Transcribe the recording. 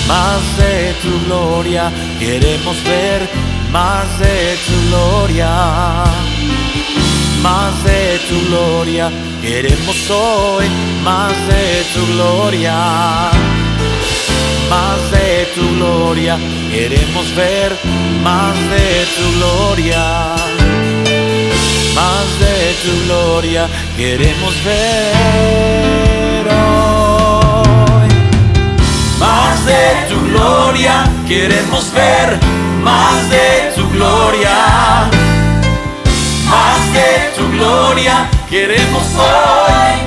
más de tu gloria, queremos ver más de tu gloria, más de tu gloria, queremos hoy más de tu gloria, más de tu gloria, queremos ver más de tu gloria, más de tu gloria, queremos ver hoy. Más de tu gloria, queremos ver más de tu gloria, más de tu gloria, queremos hoy